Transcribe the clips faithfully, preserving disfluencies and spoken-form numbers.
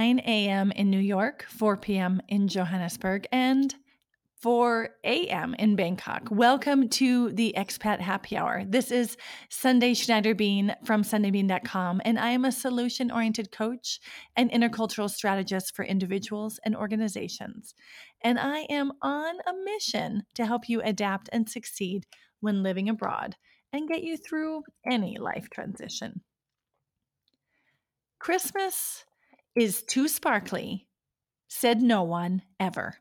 nine a.m. in New York, four p.m. in Johannesburg, and four a.m. in Bangkok. Welcome to the Expat Happy Hour. This is Sunday Schneider-Bean from sunday bean dot com, and I am a solution-oriented coach and intercultural strategist for individuals and organizations. And I am on a mission to help you adapt and succeed when living abroad and get you through any life transition. Christmas is too sparkly, said no one ever.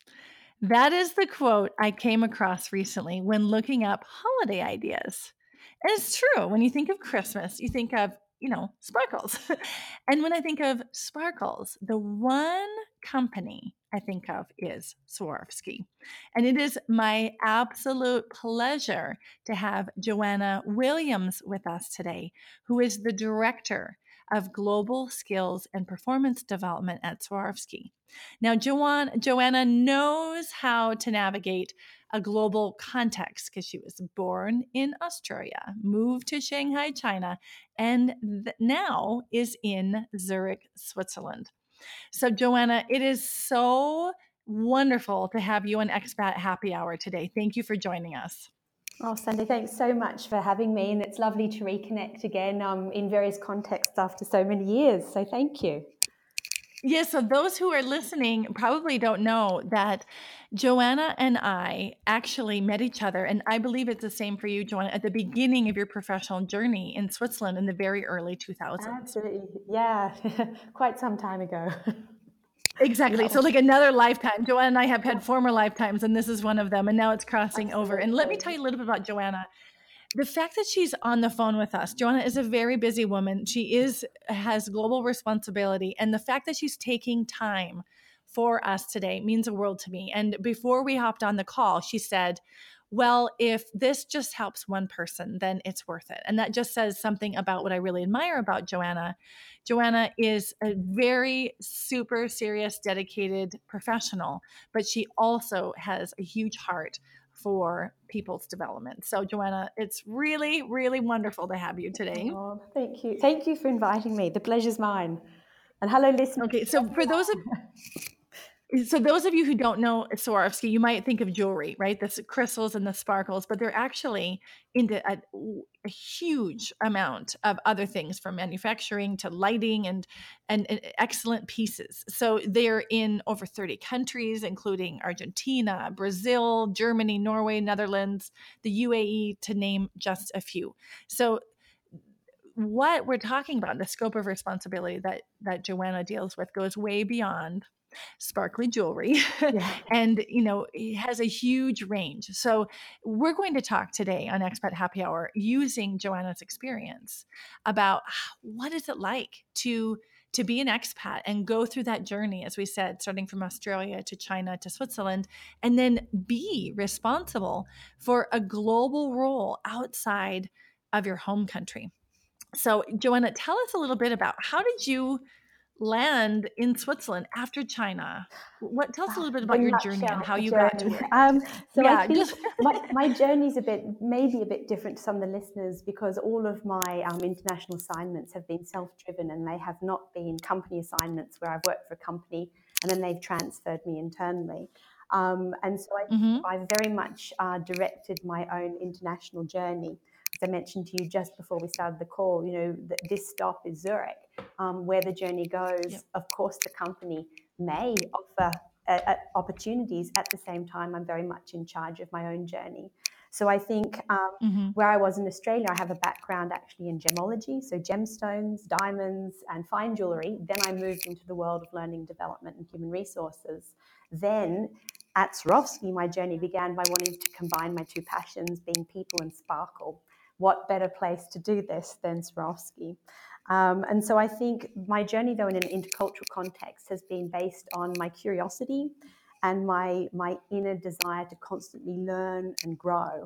That is the quote I came across recently when looking up holiday ideas. And it's true. When you think of Christmas, you think of, you know, sparkles. And when I think of sparkles, the one company I think of is Swarovski. And it is my absolute pleasure to have Joanna Williams with us today, who is the director of Global Skills and Performance Development at Swarovski. Now, Joanna, Joanna knows how to navigate a global context because she was born in Australia, moved to Shanghai, China, and th- now is in Zurich, Switzerland. So, Joanna, it is so wonderful to have you on Expat Happy Hour today. Thank you for joining us. Oh, Sandy, thanks so much for having me. And it's lovely to reconnect again um, in various contexts after so many years. So thank you. Yes, so those who are listening probably don't know that Joanna and I actually met each other, and I believe it's the same for you, Joanna, at the beginning of your professional journey in Switzerland in the very early two thousands. Absolutely. Yeah, quite some time ago. Exactly. So like another lifetime. Joanna and I have had former lifetimes, and this is one of them, and now it's crossing Absolutely. over. And let me tell you a little bit about Joanna. The fact that she's on the phone with us, Joanna is a very busy woman. She is has global responsibility, and the fact that she's taking time for us today means a world to me. And before we hopped on the call, she said, well, if this just helps one person, then it's worth it. And that just says something about what I really admire about Joanna. Joanna is a very super serious, dedicated professional, but she also has a huge heart for people's development. So, Joanna, it's really, really wonderful to have you today. Oh, thank you. Thank you for inviting me. The pleasure's mine. And hello, listeners. Okay, so for those of So those of you who don't know Swarovski, you might think of jewelry, right? The crystals and the sparkles, but they're actually into a, a huge amount of other things, from manufacturing to lighting and, and and excellent pieces. So they're in over thirty countries, including Argentina, Brazil, Germany, Norway, Netherlands, the U A E, to name just a few. So what we're talking about, the scope of responsibility that that Joanna deals with, goes way beyond sparkly jewelry. Yeah. And, you know, it has a huge range. So we're going to talk today on Expat Happy Hour using Joanna's experience about what is it like to to be an expat and go through that journey, as we said, starting from Australia to China to Switzerland, and then be responsible for a global role outside of your home country. So, Joanna, tell us a little bit about how did you land in Switzerland after China? What tell us a little bit about your journey and how you journey. got to where? Um, so yeah, I think just my, my journey is a bit, maybe a bit different to some of the listeners, because all of my um, international assignments have been self-driven, and they have not been company assignments where I've worked for a company and then they've transferred me internally. Um, and so I, mm-hmm. I've very much uh, directed my own international journey. As I mentioned to you just before we started the call, you know, th- this stop is Zurich. Um, where the journey goes, yep. Of course, the company may offer uh, uh, opportunities. At the same time, I'm very much in charge of my own journey. So I think um, mm-hmm. where I was in Australia, I have a background actually in gemology, so gemstones, diamonds, and fine jewellery. Then I moved into the world of learning development and human resources. Then at Swarovski, my journey began by wanting to combine my two passions, being people and sparkle. What better place to do this than Swarovski? Um, and so I think my journey, though, in an intercultural context has been based on my curiosity and my, my inner desire to constantly learn and grow.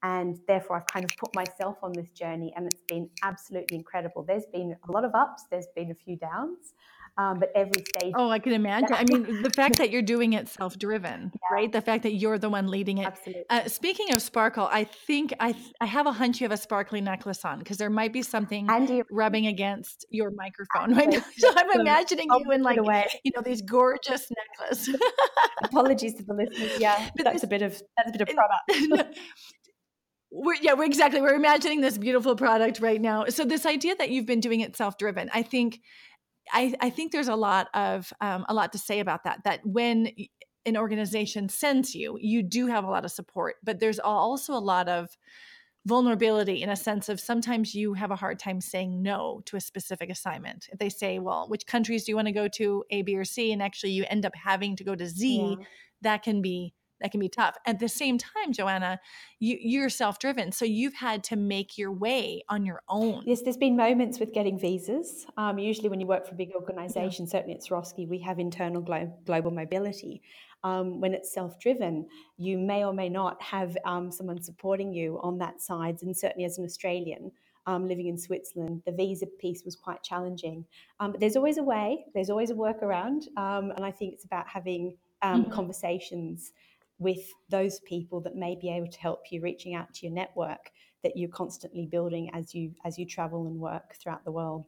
And therefore, I've kind of put myself on this journey, and it's been absolutely incredible. There's been a lot of ups, there's been a few downs, um, but every stage. Oh, I can imagine. I mean, the fact that you're doing it self-driven, Yeah. right? The fact that you're the one leading it. Absolutely. Uh, speaking of sparkle, I think I I have a hunch you have a sparkly necklace on, because there might be something Andy, rubbing against your microphone right now. yes, So I'm so imagining I'll you in give it like, away. you know, these gorgeous necklace. Apologies to the listeners. Yeah, But that's this- a bit of that's a bit of product. We're, yeah, we're exactly. We're imagining this beautiful product right now. So this idea that you've been doing it self-driven, I think, I, I think there's a lot of um, a lot to say about that. That when an organization sends you, you do have a lot of support, but there's also a lot of vulnerability in a sense of sometimes you have a hard time saying no to a specific assignment. If they say, well, which countries do you want to go to, A, B, or C, and actually you end up having to go to Z, Yeah. that can be that can be tough. At the same time, Joanna, you, you're self-driven, so you've had to make your way on your own. Yes, there's been moments with getting visas. Um, usually when you work for a big organisation, yeah. certainly at Swarovski, we have internal glo- global mobility. Um, when it's self-driven, you may or may not have um, someone supporting you on that side. And certainly as an Australian um, living in Switzerland, the visa piece was quite challenging. Um, but there's always a way, there's always a workaround. Um, and I think it's about having um, mm-hmm. conversations with those people that may be able to help you, reaching out to your network that you're constantly building as you as you travel and work throughout the world.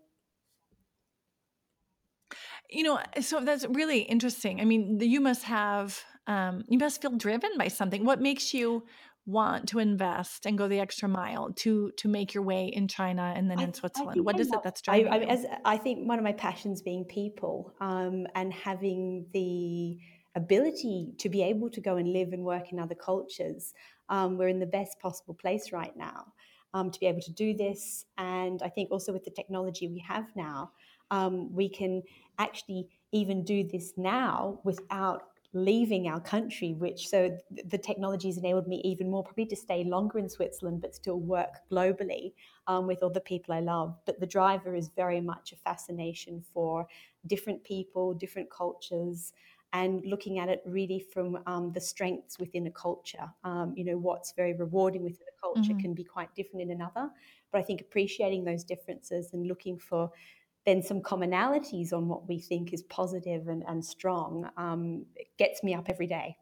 You know, so that's really interesting. I mean, you must have, um, you must feel driven by something. What makes you want to invest and go the extra mile to to make your way in China and then I, in Switzerland? What I is love, it that's driving I, you? I, as, I think one of my passions being people um, and having the ability to be able to go and live and work in other cultures. Um, we're in the best possible place right now um, to be able to do this. And I think also with the technology we have now, um, we can actually even do this now without leaving our country, which so the technology has enabled me even more probably to stay longer in Switzerland but still work globally um, with all the people I love. But the driver is very much a fascination for different people, different cultures, and looking at it really from um, the strengths within a culture. Um, you know, what's very rewarding within a culture mm-hmm. can be quite different in another. But I think appreciating those differences and looking for then some commonalities on what we think is positive and, and strong um, gets me up every day.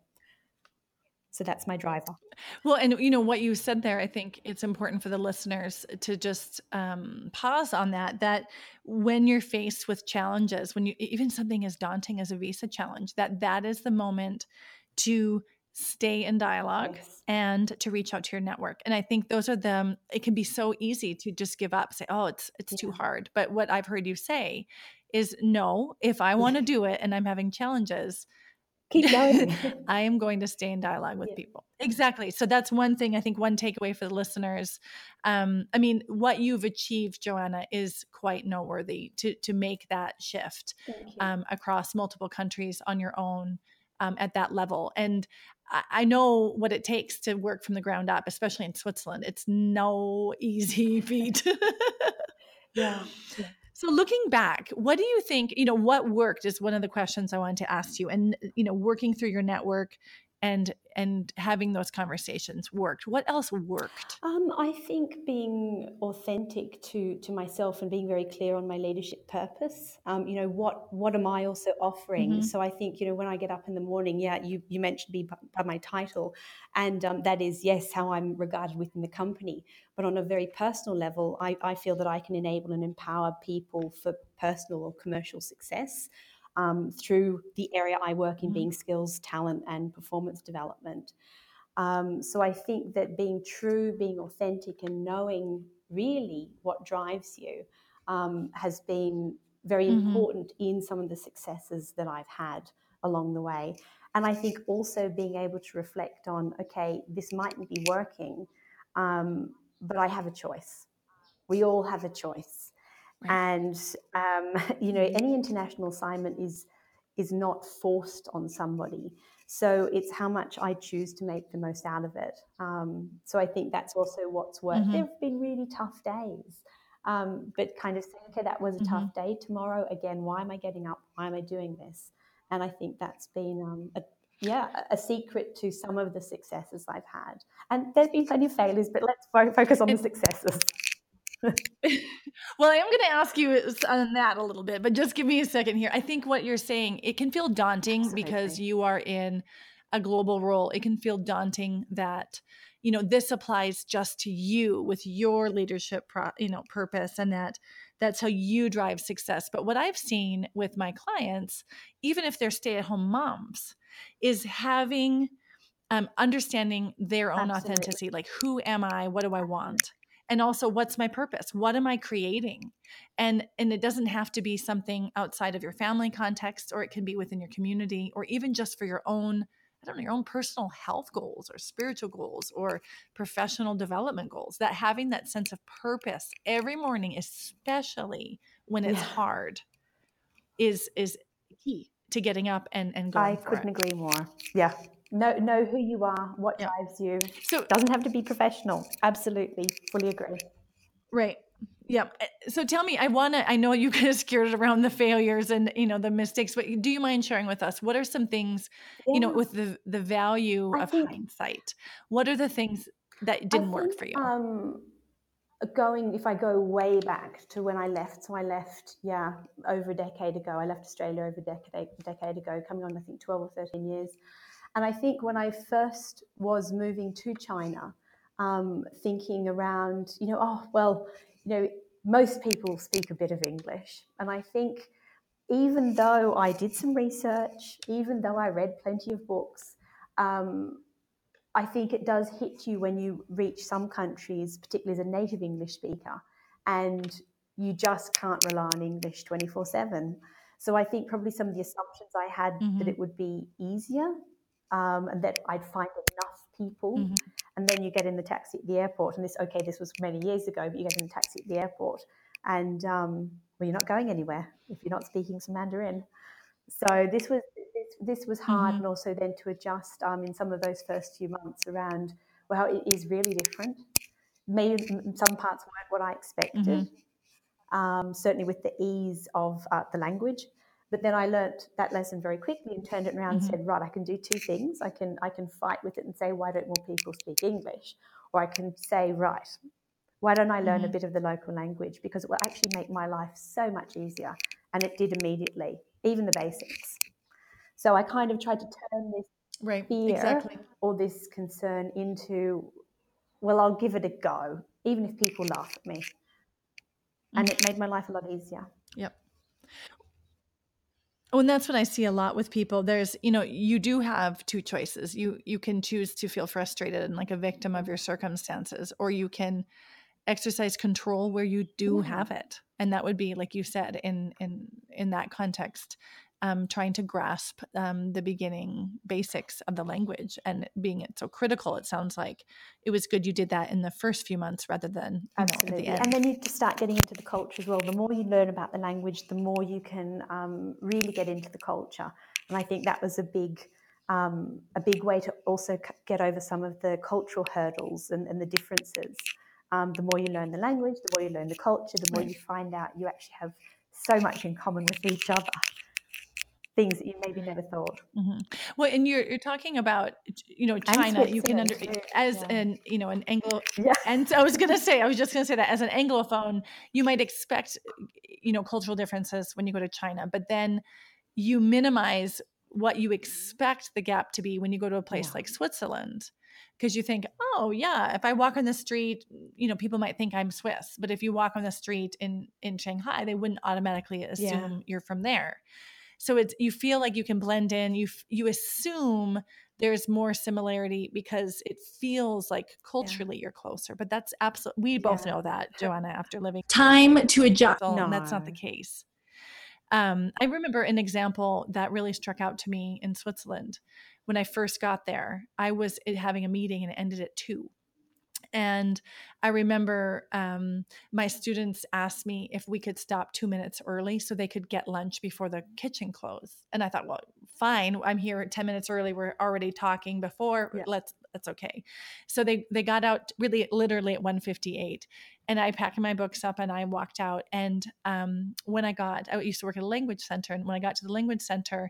So that's my driver. Well, and you know what you said there, I think it's important for the listeners to just um, pause on that, that when you're faced with challenges, when you, even something as daunting as a visa challenge, that that is the moment to stay in dialogue yes. and to reach out to your network. And I think those are the, it can be so easy to just give up, say, oh, it's, it's yeah. too hard. But what I've heard you say is no, if I want to do it and I'm having challenges, keep going. I am going to stay in dialogue with yeah. people. Exactly. So that's one thing, I think one takeaway for the listeners. Um, I mean, what you've achieved, Joanna, is quite noteworthy to, to make that shift um, across multiple countries on your own um, at that level. And I, I know what it takes to work from the ground up, especially in Switzerland. It's no easy feat. yeah. yeah. So looking back, what do you think, you know, what worked is one of the questions I wanted to ask you. And, you know, working through your network and and having those conversations worked. What else worked? Um, I think being authentic to to myself and being very clear on my leadership purpose. Um, you know, what what am I also offering? Mm-hmm. So I think, you know, when I get up in the morning, yeah, you you mentioned me by, by my title, and um, that is yes, how I'm regarded within the company. But on a very personal level, I, I feel that I can enable and empower people for personal or commercial success. Um, through the area I work in, mm-hmm. being skills, talent, and performance development. Um, so I think that being true, being authentic, and knowing really what drives you um, has been very mm-hmm. important in some of the successes that I've had along the way. And I think also being able to reflect on, okay, this mightn't be working, um, but I have a choice. We all have a choice. Right. And, um, you know, any international assignment is is not forced on somebody. So it's how much I choose to make the most out of it. Um, so I think that's also what's worked. Mm-hmm. There have been really tough days, um, but kind of saying, okay, that was a mm-hmm. tough day. Tomorrow, again, why am I getting up? Why am I doing this? And I think that's been um, a, yeah, a a secret to some of the successes I've had. And there's been plenty of failures, but let's fo- focus on the successes. Well, I am going to ask you s- on that a little bit, but just give me a second here. I think what you're saying, it can feel daunting because Absolutely. you are in a global role. It can feel daunting that, you know, this applies just to you with your leadership, pro, you know, purpose, and that that's how you drive success. But what I've seen with my clients, even if they're stay-at-home moms, is having um, understanding their own Absolutely. authenticity, like who am I, what do I want, and also what's my purpose, what am I creating, and and it doesn't have to be something outside of your family context, or it can be within your community, or even just for your own, I don't know, your own personal health goals or spiritual goals or professional development goals. That having that sense of purpose every morning, especially when it's Yeah, hard, is is key to getting up and and I going for couldn't it. agree more. Yeah. Know, know who you are, what Yeah. drives you. So Doesn't have to be professional. Absolutely. Fully agree. right. Yeah. Uh, So tell me, I want to, I know you kind of skirted around the failures and, you know, the mistakes, but do you mind sharing with us? What are some things, you know, Yeah, with the, the value I of think, hindsight? What are the things that I didn't work think, for you? um, going, if I go way back to when I left, so I left, yeah, over a decade ago. I left Australia over a decade, decade ago, coming on, I think, twelve or thirteen years. And I think when I first was moving to China, um, thinking around, you know, oh, well, you know, most people speak a bit of English. And I think even though I did some research, even though I read plenty of books, um, I think it does hit you when you reach some countries, particularly as a native English speaker, and you just can't rely on English twenty-four seven. So I think probably some of the assumptions I had that Mm-hmm. it would be easier, um, and that I'd find enough people. Mm-hmm. And then you get in the taxi at the airport, and this, okay, this was many years ago, but you get in the taxi at the airport, and um, well, you're not going anywhere if you're not speaking some Mandarin. So this was this, this was hard, Mm-hmm. and also then to adjust um, in some of those first few months around, well, it is really different. Maybe some parts weren't what I Mm-hmm. expected, um, certainly with the ease of uh, the language. But then I learnt that lesson very quickly and turned it around and Mm-hmm. said, right, I can do two things. I can I can fight with it and say, why don't more people speak English? Or I can say, right, why don't I learn a Mm-hmm. bit of the local language? Because it will actually make my life so much easier. And it did immediately, even the basics. So I kind of tried to turn this Right. fear Exactly. or this concern into, well, I'll give it a go, even if people laugh at me. And Mm-hmm. it made my life a lot easier. Yep. Oh, and that's what I see a lot with people. There's, you know, you do have two choices. You you can choose to feel frustrated and like a victim of your circumstances, or you can exercise control where you do Yeah. have it. And that would be, like you said, in in in that context, um, trying to grasp um, the beginning basics of the language and being it so critical. It sounds like it was good you did that in the first few months rather than, you know, at the Absolutely. And end. then you start getting into the culture as well. The more you learn about the language, the more you can um, really get into the culture. And I think that was a big, um, a big way to also get over some of the cultural hurdles and, and the differences. Um, the more you learn the language, the more you learn the culture, the more Right. you find out you actually have so much in common with each other. Things that you maybe never thought. Mm-hmm. Well, and you're you're talking about, you know, And China. You can Switzerland under too. as Yeah. an, you know, an Anglo, Yeah. and so I was gonna say, I was just gonna say that as an Anglophone, you might expect, you know, cultural differences when you go to China, but then you minimize what you expect the gap to be when you go to a Yeah. place like Switzerland, because you think, oh yeah, if I walk on the street, you know, people might think I'm Swiss, but if you walk on the street in in Shanghai, they wouldn't automatically assume Yeah. you're from there. So it's, you feel like you can blend in. You you assume there's more similarity because it feels like Yeah. culturally you're closer. But that's absolutely, we both Yeah. know that, Joanna, after living time to adjust, and that's not the No. case. Um, I remember an example that really struck out to me in Switzerland. When I first got there, I was having a meeting and it ended at two. And I remember um, my students asked me if we could stop two minutes early so they could get lunch before the kitchen closed. And I thought, well, fine. I'm here ten minutes early. We're already talking before. Yeah. Let's that's okay. So they they got out really literally at one fifty-eight, and I packed my books up and I walked out. And um, when I got, I used to work at a language center, and when I got to the language center,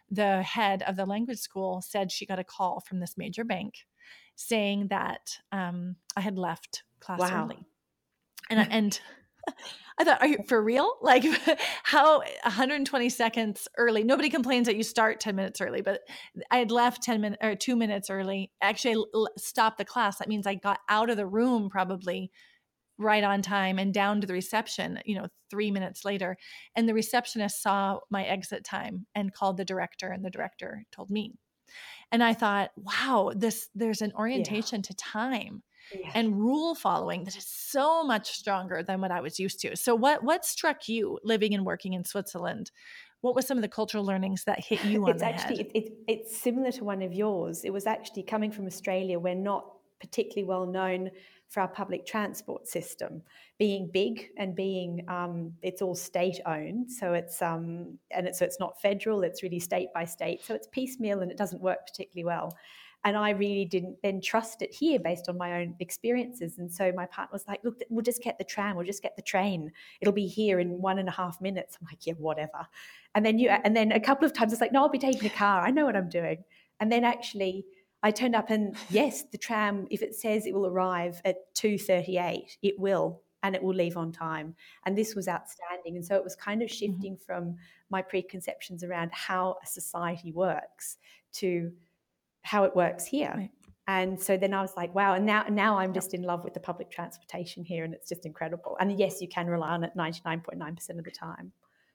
the head of the language school said she got a call from this major bank saying that um, I had left class Wow. early. And, and I thought, are you for real? Like how one hundred twenty seconds early? Nobody complains that you start ten minutes early, but I had left ten minutes or two minutes early. Actually, I l- stopped the class. That means I got out of the room probably right on time and down to the reception, you know, three minutes later. And the receptionist saw my exit time and called the director, and the director told me. And I thought, wow, this there's an Yeah. orientation to time Yeah. and rule following that is so much stronger than what I was used to. So what what struck you living and working in Switzerland? What was some of the cultural learnings that hit you on It's the actually head? it, it, it's similar to one of yours. It was actually coming from Australia. We're not particularly well known for our public transport system being big and being um, it's all state owned. So it's um, and it's so it's not federal. It's really state by state. So it's piecemeal and it doesn't work particularly well. And I really didn't then trust it here based on my own experiences. And so my partner was like, look, we'll just get the tram, we'll just get the train. It'll be here in one and a half minutes. I'm like, yeah, whatever. And then you and then a couple of times it's like, no, I'll be taking a car. I know what I'm doing. And then actually I turned up and yes, the tram, if it says it will arrive at two thirty-eight, it will, and it will leave on time. And this was outstanding. And so it was kind of Mhm. shifting from my preconceptions around how a society works to how it works here. Right. And so then I was like, wow. And now, now I'm Yep. just in love with the public transportation here, and it's just incredible. And yes, you can rely on it ninety-nine point nine percent of the time.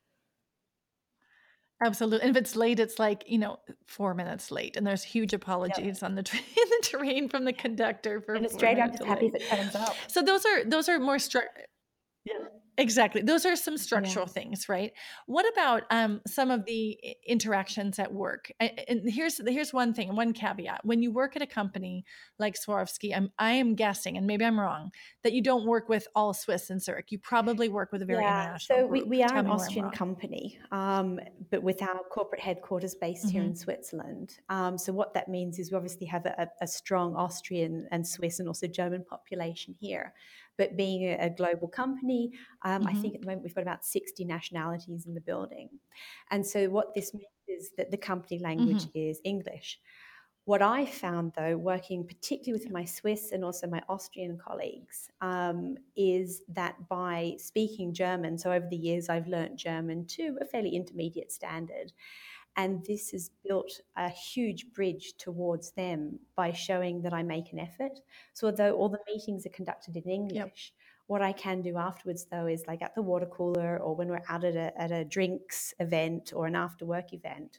Absolutely. And if it's late, it's like, you know, four minutes late. And there's huge Yep. apologies on the train, the train from the conductor for In a four Australia, I'm minute just happy delay. if it turns up. So those are those are more stru- Yeah. Exactly. Those are some Yeah. structural things, right? What about um, some of the i- interactions at work? A- And here's here's one thing, one caveat. When you work at a company like Swarovski, I'm I am guessing, and maybe I'm wrong, that you don't work with all Swiss in Zurich. You probably work with a very Yeah, international so we, group. we are Tell an me where I'm Austrian wrong. company, um, but with our corporate headquarters based here Hmm. in Switzerland. Um, so what that means is we obviously have a, a strong Austrian and Swiss and also German population here. But being a, a global company, um, I Hmm. think at the moment we've got about sixty nationalities in the building. And so what this means is that the company language Hmm. is English. What I found, though, working particularly with Yeah. my Swiss and also my Austrian colleagues, um, is that by speaking German, so over the years I've learnt German to a fairly intermediate standard, and this has built a huge bridge towards them by showing that I make an effort. So although all the meetings are conducted in Yep. English, what I can do afterwards, though, is like at the water cooler or when we're out at a, at a drinks event or an after work event,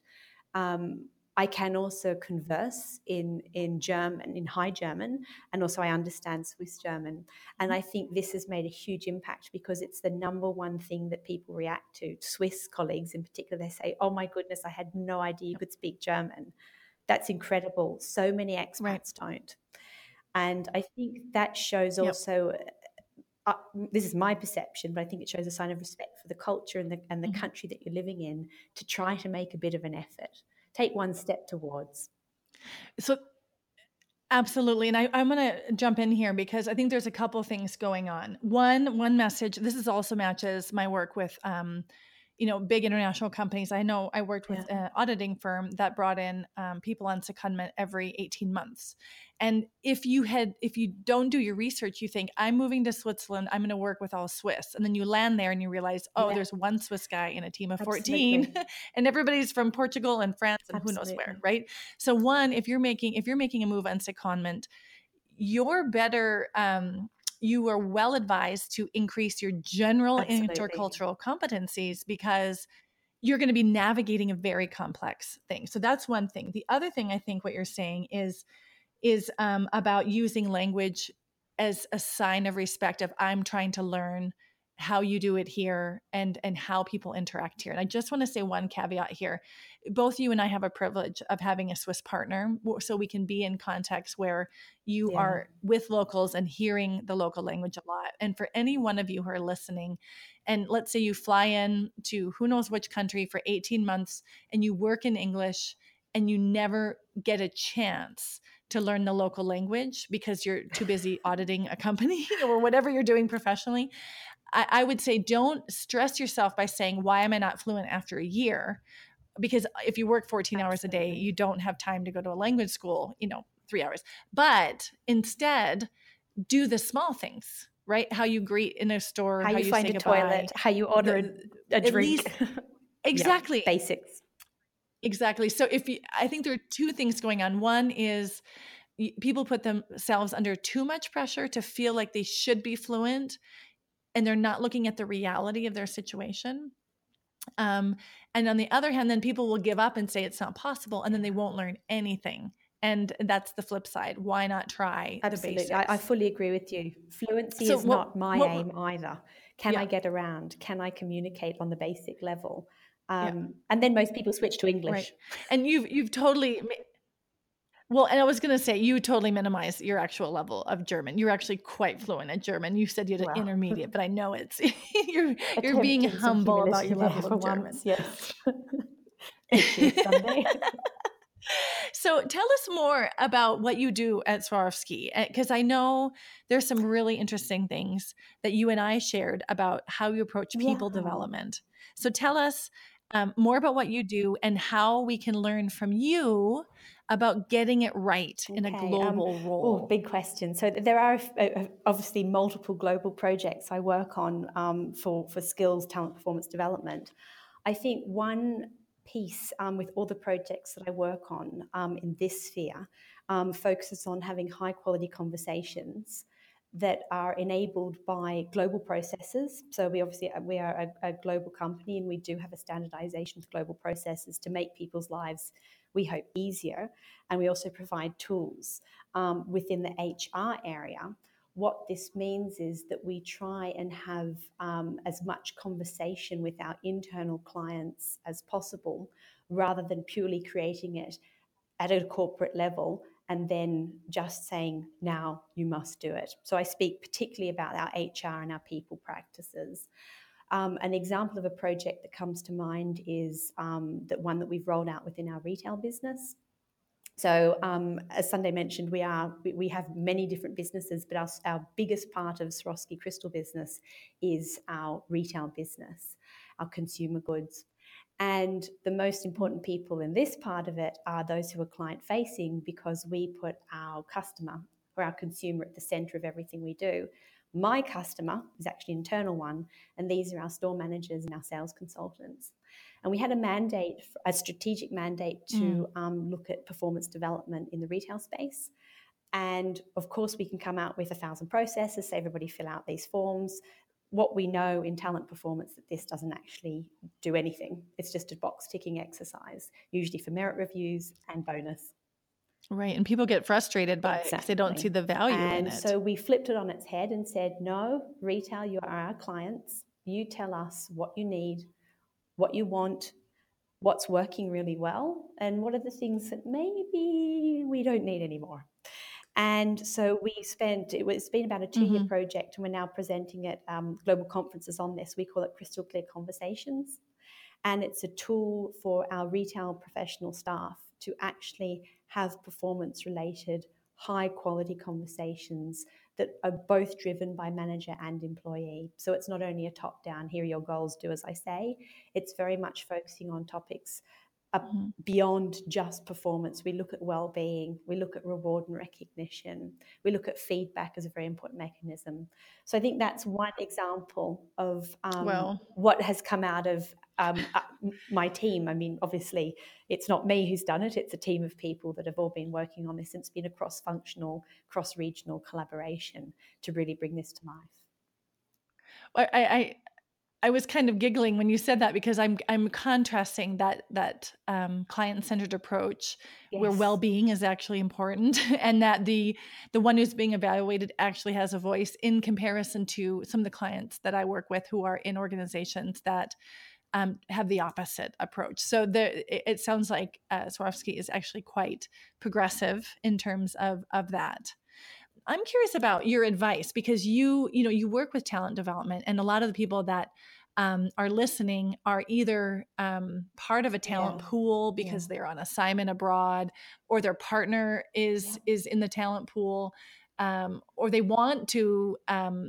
um, I can also converse in, in German, in High German, and also I understand Swiss German. And Mhm. I think this has made a huge impact because it's the number one thing that people react to. Swiss colleagues in particular, they say, oh my goodness, I had no idea you Yep. could speak German. That's incredible. So many Right. expats don't. And I think that shows Yep. also, uh, this is my perception, but I think it shows a sign of respect for the culture and the, and the Mhm. country that you're living in to try to make a bit of an effort, take one step towards. So absolutely. And I, I'm going to jump in here because I think there's a couple things going on. One, one message, this is also matches my work with, um, you know, big international companies. I know I worked Yeah. with an auditing firm that brought in um, people on secondment every eighteen months. And if you had, if you don't do your research, you think I'm moving to Switzerland, I'm going to work with all Swiss. And then you land there and you realize, oh, Yeah, there's one Swiss guy in a team of fourteen absolutely. and everybody's from Portugal and France and who knows where, Absolutely. right? So one, if you're making, if you're making a move on secondment, you're better, um, you are well advised to increase your general Absolutely. intercultural competencies because you're going to be navigating a very complex thing. So that's one thing. The other thing I think what you're saying is is um, about using language as a sign of respect of I'm trying to learn how you do it here and and how people interact here. And I just want to say one caveat here. Both you and I have a privilege of having a Swiss partner so we can be in contexts where you Yeah. are with locals and hearing the local language a lot. And for any one of you who are listening, and let's say you fly in to who knows which country for eighteen months and you work in English and you never get a chance to learn the local language because you're too busy auditing a company or whatever you're doing professionally, I, I would say don't stress yourself by saying, why am I not fluent after a year? because if you work fourteen hours a day, Absolutely. you don't have time to go to a language school, you know, three hours. But instead, do the small things, right? How you greet in a store, How how you you find say a goodbye. toilet, how you order Your, a at drink. least, Yeah, exactly. basics. Exactly. So if you, I think there are two things going on. One is y- people put themselves under too much pressure to feel like they should be fluent, and they're not looking at the reality of their situation. Um, and on the other hand, then people will give up and say it's not possible, and then they won't learn anything. And that's the flip side. Why not try the Absolutely. I, I basics? fully agree with you. Fluency So is what, not my what, aim either. Can I yeah, get around? Can I communicate on the basic level? yeah, Um, and then most people switch to right. English. And you've, you've totally, ma- well, and I was going to say, you totally minimize your actual level of German. You're actually quite fluent in German. You said you had an Well, intermediate, but I know it's, you're, you're being attempting some humble about humility your there level for of German. once, yes. Thank you, Sunday. So tell us more about what you do at Swarovski, because I know there's some really interesting things that you and I shared about how you approach Yeah. people development. So tell us um, more about what you do and how we can learn from you about getting it right in a Okay. Um, global oh, role. big question. So th- there are uh, obviously multiple global projects I work on um, for, for skills, talent, performance development. I think one piece um, with all the projects that I work on um, in this sphere um, focuses on having high quality conversations that are enabled by global processes. So we obviously we are a, a global company, and we do have a standardization with global processes to make people's lives, we hope, easier. And we also provide tools um, within the H R area. What this means is that we try and have um, as much conversation with our internal clients as possible, rather than purely creating it at a corporate level and then just saying, now you must do it. So I speak particularly about our H R and our people practices. Um, an example of a project that comes to mind is um, that one that we've rolled out within our retail business. So, um, as Sunday mentioned, we are we, we have many different businesses, but our, our biggest part of Swarovski Crystal business is our retail business, our consumer goods. And the most important people in this part of it are those who are client facing, because we put our customer or our consumer at the center of everything we do. My customer is actually an internal one, and these are our store managers and our sales consultants. And we had a mandate, a strategic mandate to Mm. um, look at performance development in the retail space. And of course, we can come out with a thousand processes, say everybody fill out these forms. What we know in talent performance, that this doesn't actually do anything. It's just a box ticking exercise, usually for merit reviews and bonus. Right. And people get frustrated by it because they don't see Exactly. the value in And it. so we flipped it on its head and said, no, retail, you are our clients. You tell us what you need, what you want, what's working really well, and what are the things that maybe we don't need anymore. And so we spent, it was, it's been about a two year Mm-hmm. project, and we're now presenting at um, global conferences on this. We call it Crystal Clear Conversations. And it's a tool for our retail professional staff to actually have performance related, high quality conversations that are both driven by manager and employee. So it's not only a top down, here are your goals, do as I say. It's very much focusing on topics Mm-hmm. beyond just performance. We look at well-being, we look at reward and recognition, we look at feedback as a very important mechanism. So I think that's one example of um, Well, what has come out of um, uh, my team. I mean, obviously, it's not me who's done it, it's a team of people that have all been working on this, and it's been a cross-functional, cross-regional collaboration to really bring this to life. I, I, I was kind of giggling when you said that, because I'm I'm contrasting that that um, client-centered approach where Yes. well-being is actually important, and that the the one who's being evaluated actually has a voice, in comparison to some of the clients that I work with who are in organizations that um, have the opposite approach. So the it, it sounds like uh, Swarovski is actually quite progressive in terms of of that. I'm curious about your advice, because you, you know, you work with talent development, and a lot of the people that um, are listening are either um, part of a talent Yeah. pool Yeah. because they're on assignment abroad, or their partner is Yeah. is in the talent pool, um, or they want to um,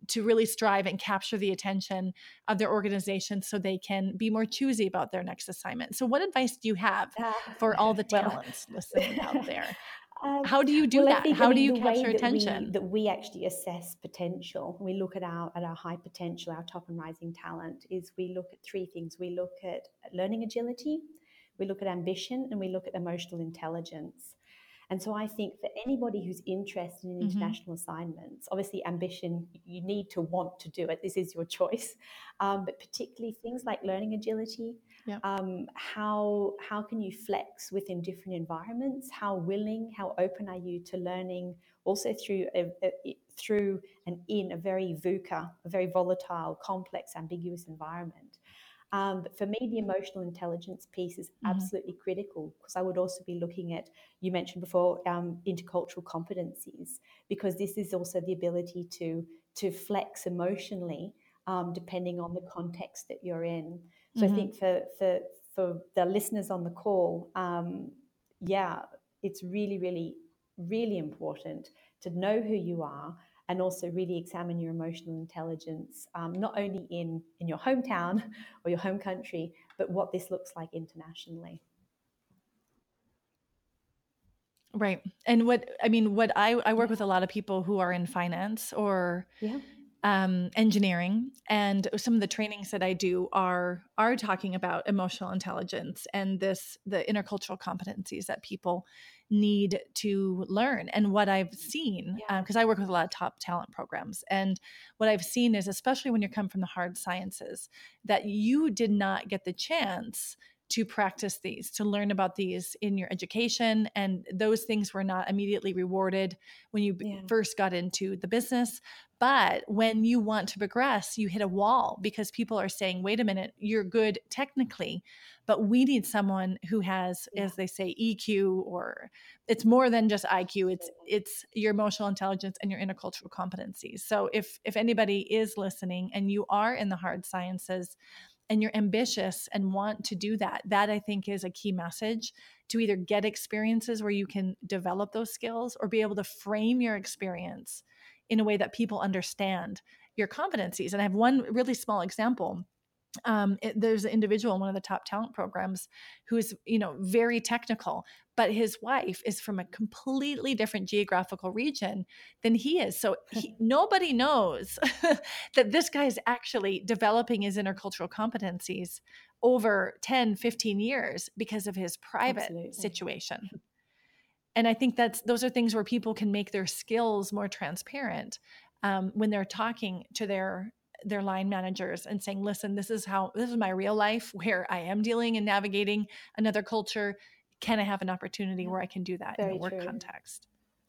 to really strive and capture the attention of their organization so they can be more choosy about their next assignment. So what advice do you have Ah, for all the well, talents listening out there? um, How do you do well, I that? think I How do mean you the way capture that we attention? that we actually assess potential, we look at our at our high potential, our top and rising talent, is we look at three things. We look at learning agility, we look at ambition, and we look at emotional intelligence. And so I think for anybody who's interested in Mm-hmm. international assignments, obviously ambition, you need to want to do it. This is your choice. Um, but particularly things like learning agility, Yeah. um, how, how can you flex within different environments? How willing, how open are you to learning also through, a, a, through and in a very VUCA, a very volatile, complex, ambiguous environment? Um, but for me, the emotional intelligence piece is Mm-hmm. absolutely critical, because I would also be looking at, you mentioned before, um, intercultural competencies, because this is also the ability to, to flex emotionally um, depending on the context that you're in. So I Mm-hmm. think for, for, for the listeners on the call, um, yeah, it's really, really, really important to know who you are and also really examine your emotional intelligence, um, not only in, in your hometown or your home country, but what this looks like internationally. Right. And what, I mean, what I, I work Yeah. with a lot of people who are in finance or Yeah. um, engineering, and some of the trainings that I do are are talking about emotional intelligence and this the intercultural competencies that people need to learn. And what I've seen, Yeah. because um, I work with a lot of top talent programs, and what I've seen is, especially when you come from the hard sciences, that you did not get the chance to practice these, to learn about these in your education, and those things were not immediately rewarded when you Yeah. first got into the business. But when you want to progress, you hit a wall because people are saying, wait a minute, you're good technically, but we need someone who has, Yeah. as they say, E Q, or it's more than just I Q. It's it's your emotional intelligence and your intercultural competencies. So if if anybody is listening and you are in the hard sciences and you're ambitious and want to do that, that I think is a key message, to either get experiences where you can develop those skills or be able to frame your experience in a way that people understand your competencies. And I have one really small example. Um, it, there's an individual in one of the top talent programs who's, you know, very technical, but his wife is from a completely different geographical region than he is. So he, nobody knows that this guy is actually developing his intercultural competencies over ten, fifteen years because of his private Absolutely. situation. And I think that's those are things where people can make their skills more transparent um, when they're talking to their their line managers and saying, listen, this is how this is my real life where I am dealing and navigating another culture. Can I have an opportunity Yeah. where I can do that Very in a work true. context?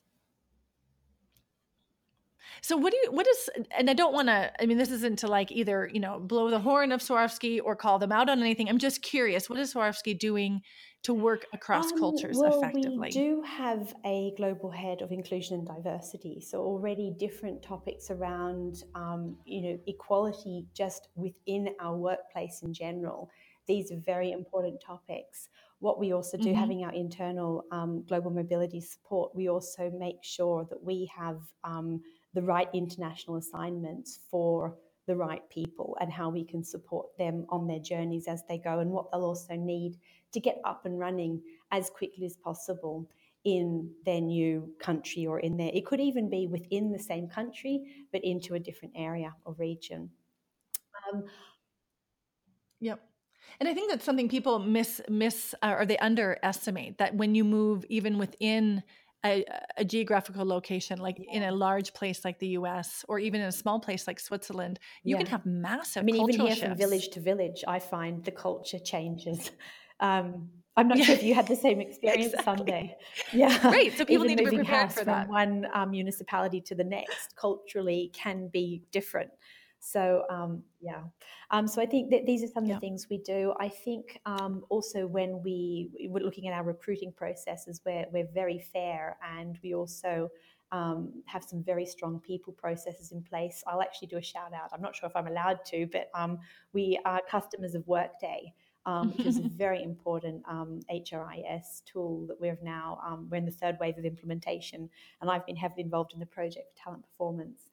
So what do you, what is, and I don't want to, I mean, this isn't to like either, you know, blow the horn of Swarovski or call them out on anything. I'm just curious, what is Swarovski doing to work across Um, cultures well, we effectively? do have a global head of inclusion and diversity. So already different topics around, um, you know, equality just within our workplace in general. These are very important topics. What we also do, Mm-hmm. having our internal um, global mobility support, we also make sure that we have um, the right international assignments for the right people and how we can support them on their journeys as they go, and what they'll also need to get up and running as quickly as possible in their new country, or in their, it could even be within the same country, but into a different area or region. Um, Yep. And I think that's something people miss, miss, uh, or they underestimate, that when you move even within a, a geographical location, like yeah. in a large place like the U S, or even in a small place like Switzerland, you Yeah. can have massive I mean, even cultural here shifts. from village to village, I find the culture changes. Um, I'm not Yeah. sure if you had the same experience, Exactly. Sunday. Yeah. Right. So people Even need to be moving prepared house for from that. one um, municipality to the next culturally can be different. So um, yeah, um, so I think that these are some of Yeah. the things we do. I think um, also when we we're looking at our recruiting processes, we're we're very fair, and we also um, have some very strong people processes in place. I'll actually do a shout out. I'm not sure if I'm allowed to, but um, we are customers of Workday. Um, which is a very important um, H R I S tool that we're now, um, we're in the third wave of implementation, and I've been heavily involved in the project for talent performance.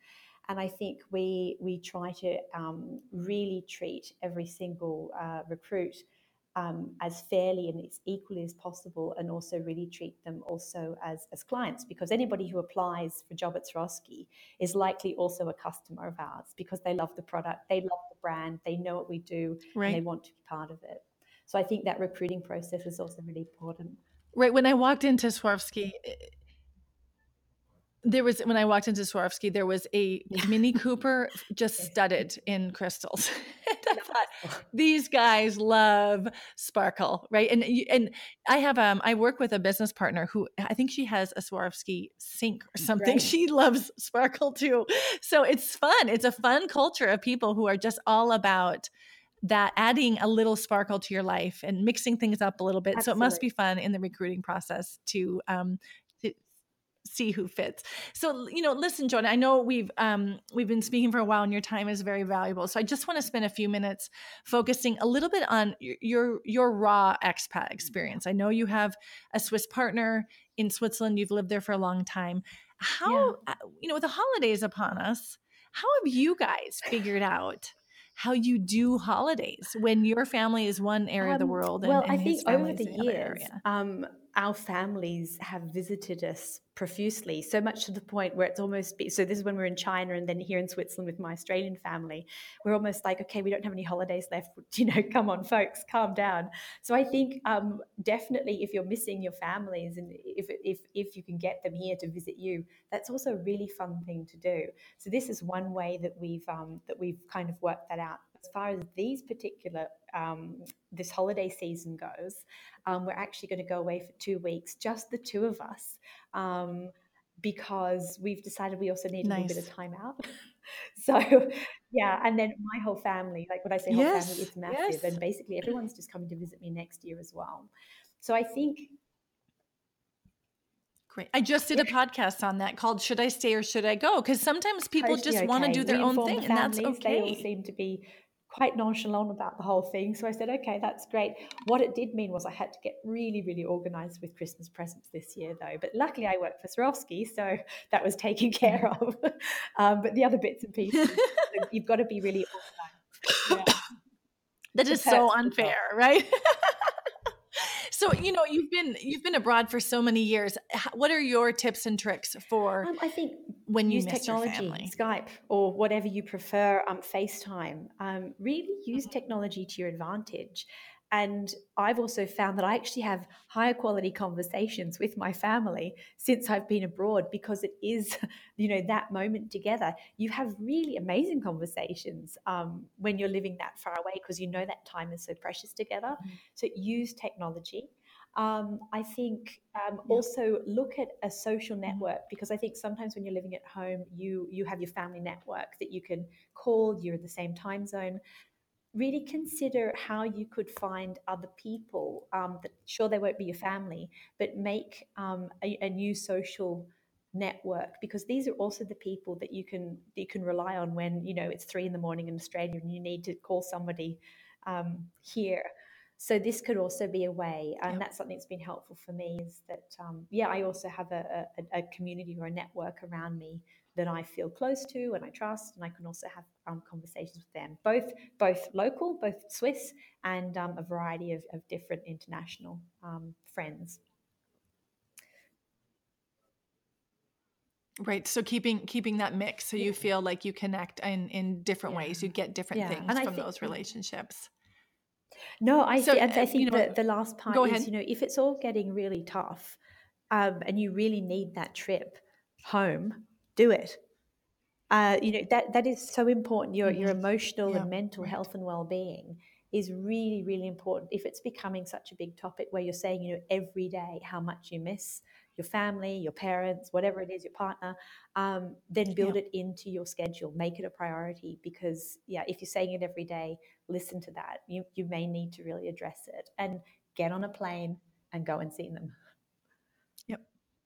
And I think we we try to um, really treat every single uh, recruit um, as fairly and as equally as possible, and also really treat them also as, as clients, because anybody who applies for a job at Swarovski is likely also a customer of ours, because they love the product, they love the brand, they know what we do, and they Right. want to be part of it. So I think that recruiting process is also really important. Right. When I walked into Swarovski, there was when I walked into Swarovski, there was a Yeah. Mini Cooper just Yes. studded in crystals. And I thought, Love these guys love sparkle, right? And you- and I have um I work with a business partner who I think she has a Swarovski sink or something. Great. She loves sparkle too. So it's fun. It's a fun culture of people who are just all about that, adding a little sparkle to your life and mixing things up a little bit. So it must Absolutely. be fun in the recruiting process to um to see who fits. So, you know, listen, Joanna, I know we've um, we've been speaking for a while, and your time is very valuable. So, I just want to spend a few minutes focusing a little bit on your your, your raw expat experience. I know you have a Swiss partner in Switzerland. You've lived there for a long time. How, Yeah. uh, you know, with the holidays upon us, how have you guys figured out how you do holidays when your family is one area of the Um, world and, well, I and his think family over is the in the other years, area? um, our families have visited us profusely, so much to the point where it's almost be, so. This is when we're in China, and then here in Switzerland with my Australian family, we're almost like, okay, we don't have any holidays left. You know, come on, folks, calm down. So I think um, definitely, if you're missing your families, and if if if you can get them here to visit you, that's also a really fun thing to do. So this is one way that we've um, that we've kind of worked that out. As far as these particular um, this holiday season goes, um, we're actually going to go away for two weeks, just the two of us, um, because we've decided we also need a little bit of Nice. time out. So, yeah, and then my whole family, like when I say whole family, Yes. it's massive, Yes. and basically everyone's just coming to visit me next year as well. So I think, Great. I just did yeah, a podcast on that called Should I Stay or Should I Go? Because sometimes people totally just want to okay. do their We own informed thing, the and that's families; they all okay. seem to be quite nonchalant about the whole thing. So I said, okay, that's great. What it did mean was I had to get really, really organized with Christmas presents this year, though. But luckily, I work for Swarovski, so that was taken care Mhm. of. Um, but the other bits and pieces, you've got to be really organized. Yeah, That the is so perks of the job. unfair, right? So, you know, you've been you've been abroad for so many years. H- What are your tips and tricks for Um, I think when you use miss your technology, family? Skype or whatever you prefer, um, FaceTime. Um, really use Mhm. technology to your advantage. And I've also found that I actually have higher quality conversations with my family since I've been abroad, because it is, you know, that moment together. You have really amazing conversations um, when you're living that far away, because you know that time is so precious together. Mhm. So use technology. Um, I think um, Yeah. also look at a social Mhm. network, because I think sometimes when you're living at home, you you have your family network that you can call. You're in the same time zone. Really consider how you could find other people. Um, that sure they won't be your family, but make um, a, a new social network, because these are also the people that you can you can rely on when you know it's three in the morning in Australia and you need to call somebody um, here. So this could also be a way, and Yep. that's something that's been helpful for me. Is that um, yeah, I also have a, a, a community or a network around me that I feel close to and I trust, and I can also have um, conversations with them, both both local, both Swiss, and um, a variety of, of different international um, friends. Right. So keeping keeping that mix so Yeah, you feel like you connect in in different yeah, ways. You get different yeah. And things I from think those yeah. relationships. No, I So, th- uh, I you think know, the the last part go is, ahead. you know, if it's all getting really tough, um, and you really need that trip home, do it. Uh, you know that that is so important. Your your Mhm. emotional Yeah, and mental right. health and well-being is really, really important. If it's becoming such a big topic where you're saying, you know, every day how much you miss your family, your parents, whatever it is, your partner, um, then Yeah. build it into your schedule. Make it a priority, because yeah, if you're saying it every day, listen to that. You you may need to really address it, and get on a plane and go and see them. Yep.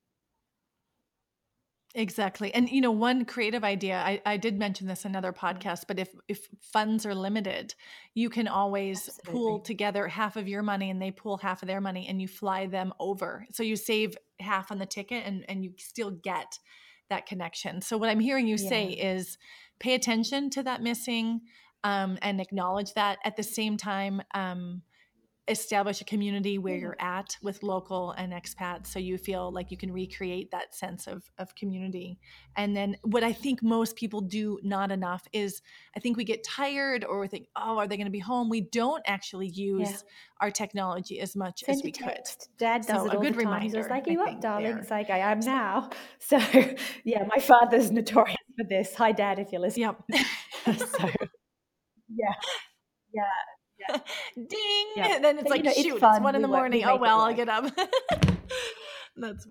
Exactly. And you know, one creative idea, I, I did mention this in another Yeah, podcast, but if if funds are limited, you can always pool absolutely. together half of your money and they pool half of their money and you fly them over. So you save half on the ticket and, and you still get that connection. So what I'm hearing you say Yeah. is pay attention to that missing, um, and acknowledge that. At the same time, um, establish a community where Yeah. you're at with local and expats, so you feel like you can recreate that sense of, of community. And then what I think most people do not enough is, I think we get tired, or we think, oh, are they going to be home? We don't actually Yeah. use our technology as much as Send a we could. text. Dad does So it a all the good time. He's just reminder, like, "Are I you up, think, darling?" It's there. like, "I am So, now." So, yeah, my father's notorious for this. Hi, Dad, if you're listening. yep. So, yeah, yeah, yeah, Ding. yeah. And then it's But, you like, know, it's shoot, it's fun. one in We the work, we morning. Oh, make it well, I'll work. get up. That's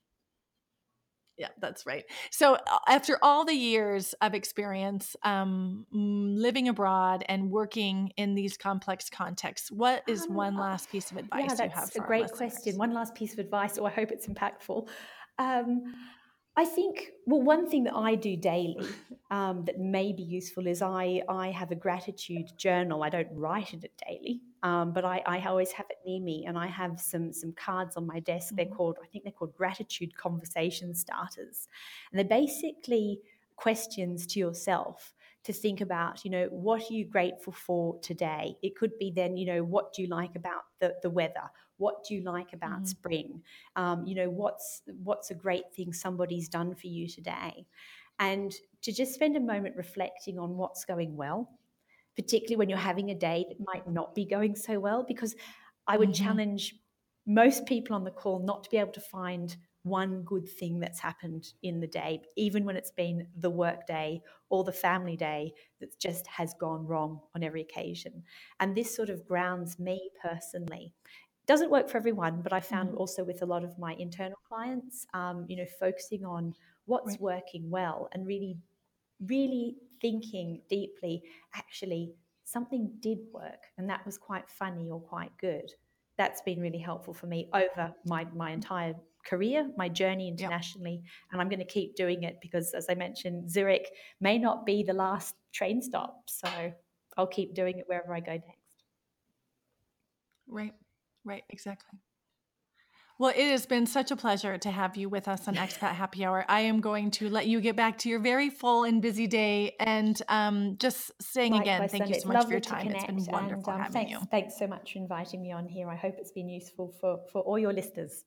Yeah, that's right. So uh, after all the years of experience, um, mm, living abroad and working in these complex contexts, what is Um, one uh, last piece of yeah, advice you that's have a for our great question. listeners? One last piece of advice, or I hope it's impactful. Um, I think, well, one thing that I do daily um, that may be useful is I, I have a gratitude journal. I don't write in it daily, um, but I, I always have it near me, and I have some some cards on my desk. They're Mhm. called, I think they're called gratitude conversation starters, and they're basically questions to yourself to think about, you know, what are you grateful for today? It could be then, you know, what do you like about the, the weather? What do you like about Mhm. spring? Um, you know, what's what's a great thing somebody's done for you today? And to just spend a moment reflecting on what's going well, particularly when you're having a day that might not be going so well, because I would Mhm. challenge most people on the call not to be able to find one good thing that's happened in the day, even when it's been the work day or the family day that just has gone wrong on every occasion. And this sort of grounds me personally. Doesn't work for everyone, but I found Mhm. also with a lot of my internal clients, um, you know, focusing on what's Right. working well and really, really thinking deeply, actually, something did work and that was quite funny or quite good. That's been really helpful for me over my, my entire career, my journey Yep. internationally. And I'm going to keep doing it because, as I mentioned, Zurich may not be the last train stop. So I'll keep doing it wherever I go next. Right. Right. Exactly. Well, it has been such a pleasure to have you with us on Expat Happy Hour. I am going to let you get back to your very full and busy day. And um, just saying again, Likewise, thank you Sunday. so It's much for your lovely to time. It's been connect, and wonderful um, having thanks, you. thanks so much for inviting me on here. I hope it's been useful for, for all your listeners.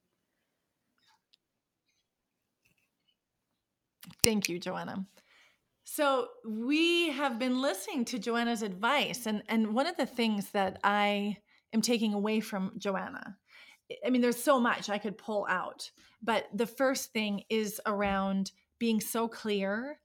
Thank you, Joanna. So we have been listening to Joanna's advice, and and one of the things that I am taking away from Joanna, I mean, there's so much I could pull out, but the first thing is around being so clear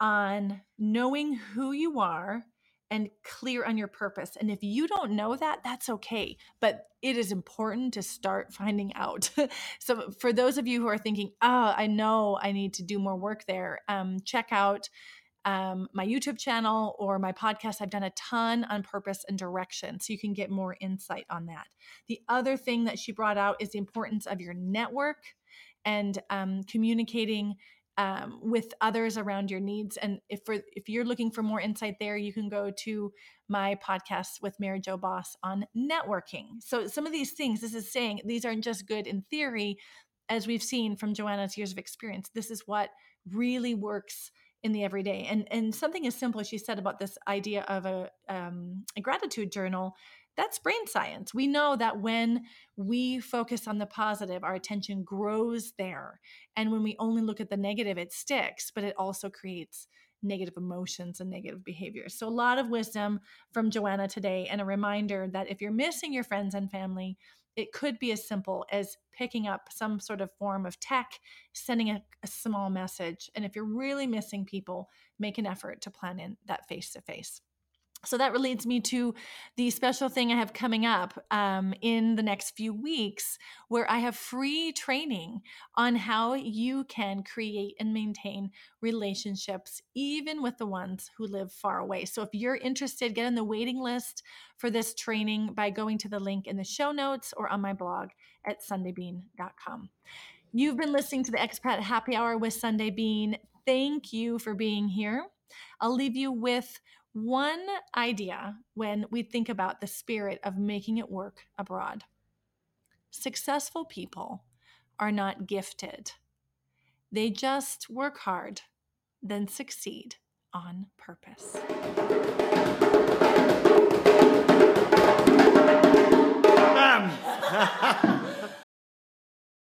on knowing who you are and clear on your purpose. And if you don't know that, that's okay. But it is important to start finding out. So for those of you who are thinking, oh, I know I need to do more work there, um, check out um, my YouTube channel or my podcast. I've done a ton on purpose and direction, so you can get more insight on that. The other thing that she brought out is the importance of your network and um, communicating um, with others around your needs. And if for, if you're looking for more insight there, you can go to my podcast with Mary Jo Boss on networking. So some of these things, this is saying these aren't just good in theory, as we've seen from Joanna's years of experience. This is what really works in the everyday. And and something as simple as she said about this idea of a, um, a gratitude journal, that's brain science. We know that when we focus on the positive, our attention grows there. And when we only look at the negative, it sticks, but it also creates negative emotions and negative behaviors. So a lot of wisdom from Joanna today, and a reminder that if you're missing your friends and family, it could be as simple as picking up some sort of form of tech, sending a, a small message. And if you're really missing people, make an effort to plan in that face to face. So that leads me to the special thing I have coming up um, in the next few weeks, where I have free training on how you can create and maintain relationships, even with the ones who live far away. So if you're interested, get on the waiting list for this training by going to the link in the show notes or on my blog at sunday bean dot com. You've been listening to the Expat Happy Hour with Sunday Bean. Thank you for being here. I'll leave you with one idea when we think about the spirit of making it work abroad. Successful people are not gifted, They just work hard, then succeed on purpose. Bam!